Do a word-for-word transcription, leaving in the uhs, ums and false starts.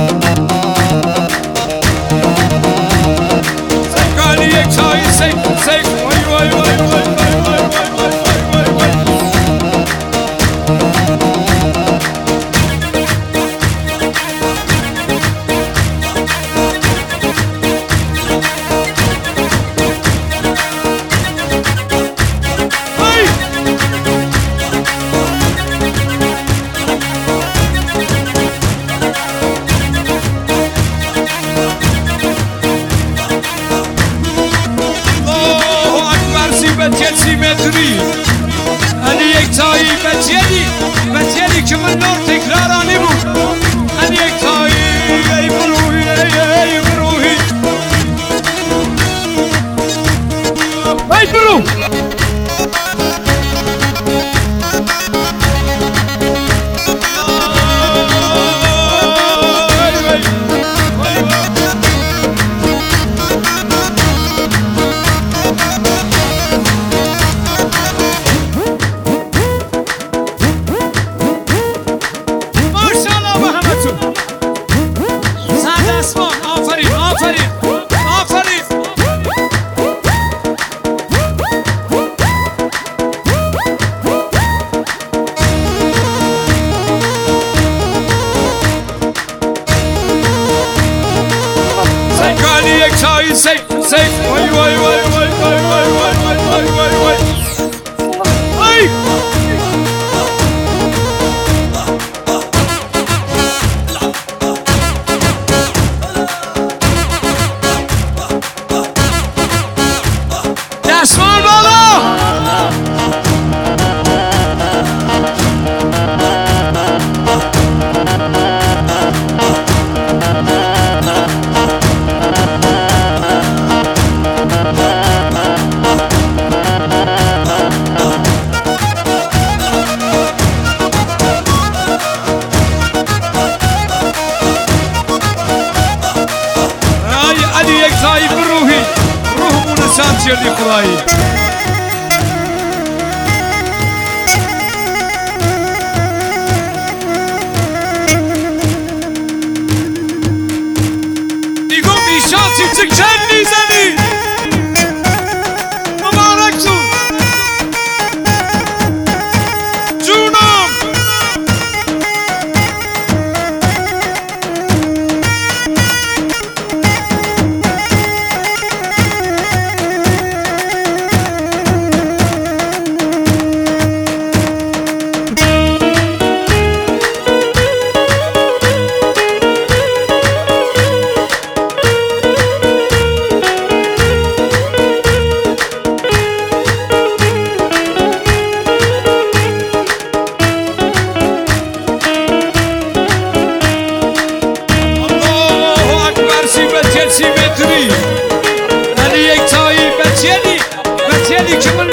سیکانی یک تایی سیک سیک وای وای وای وای وای وای وای وای وای بتیلی متری علی یک تایی بتیلی بتیلی که من نور تکرارانی بود علی یک تایی ای بروحی ای بروحی ای برو یک تایی سیک سیک وای وای وای وای وای وای وای وای وای وای وای دستمال بالا یک تایی بروحی روحمون سند کردی خدایی دیگو بیشاتی تکن میزنی مبارک تو جونم متری علی یک تایی بتیلی بتیلی که من